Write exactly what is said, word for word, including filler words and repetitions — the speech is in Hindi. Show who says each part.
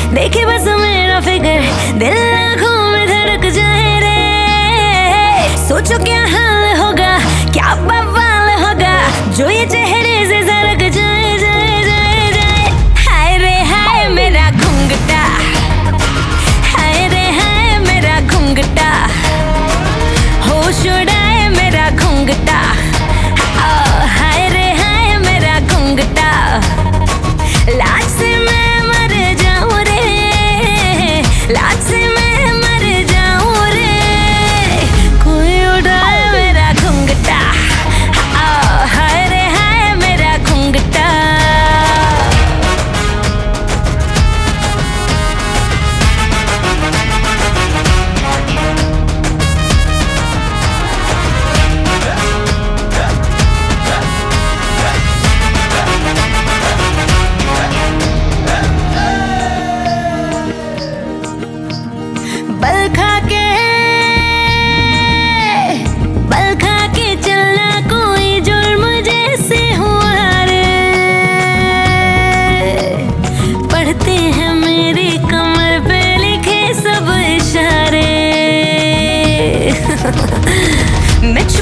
Speaker 1: देखे बस मेरा फिगर, दिल आँखों में धड़क जाए रे। सोचो क्या हाल होगा, क्या बवाल होगा, जो ये चेहरे से सरक जाए जाए जाए जाए। हाय रे हाय मेरा घुंघटा, हाय रे हाय मेरा घुंघटा, होश उड़ाए मेरा घुंघटा। हाय रे हाय मेरा घुंघटा, लाज से मैं मर जाऊं रे, लाज से मैं मर जाऊं रे। कोई उड़ाए मेरा घुंघटा, हाय रे हाय मेरा घुंघटा। बल खा के बल खा के चलना कोई जुर्म जैसे हुआ रे। पढ़ते हैं मेरी कमर पे लिखे सब इशारे। मैं